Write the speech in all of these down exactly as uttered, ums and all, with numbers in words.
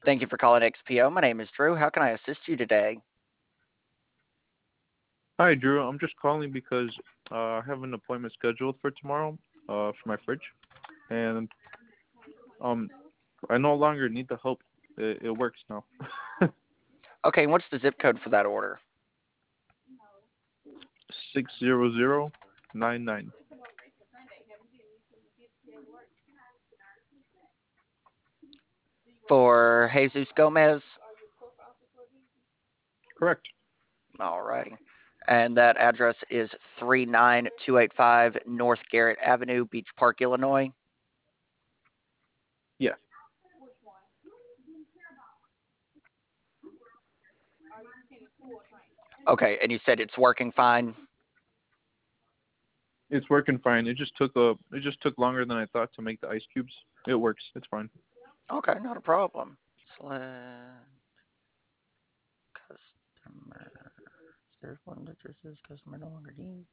Thank you for calling X P O. My name is Drew. How can I assist you today? Hi, Drew. I'm just calling because uh, I have an appointment scheduled for tomorrow uh, for my fridge, and um, I no longer need the help. It, it works now. Okay, what's the zip code for that order? Six zero zero nine nine. For Jesus Gomez? Correct. Alrighty. And that address is three nine two eight five North Garrett Avenue, Beach Park, Illinois. Yeah, Okay, and you said it's working fine? it's working fine. It just took a. It just took longer than I thought to make the ice cubes. It works. It's fine. Okay, not a problem. Select customer. There's one that just says customer no longer needs.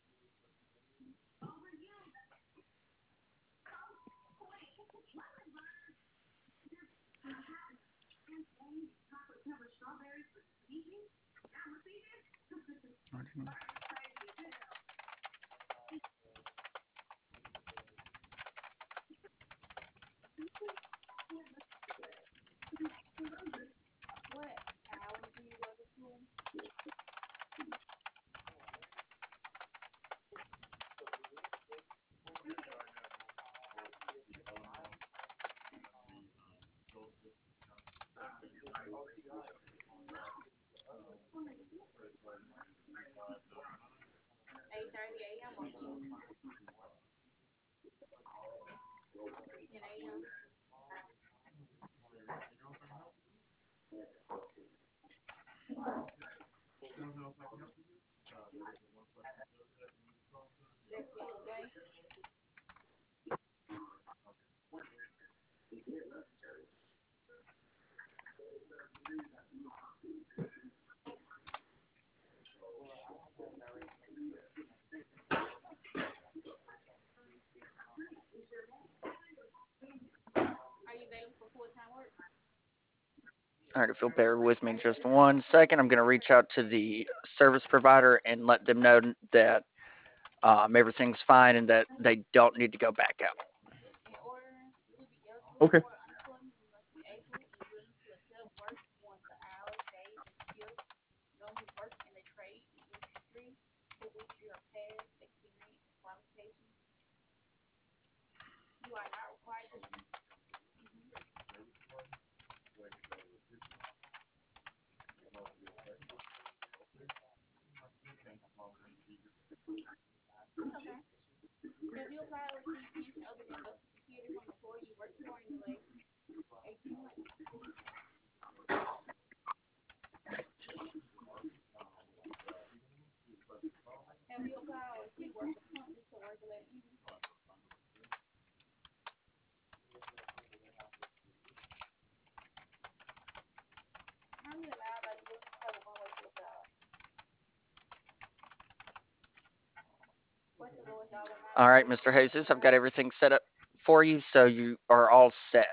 All right, if you'll bear with me just one second, I'm going to reach out to the service provider and let them know that um, everything's fine and that they don't need to go back out. Okay. All right, Mister Jesus, I've got everything set up for you, so you are all set.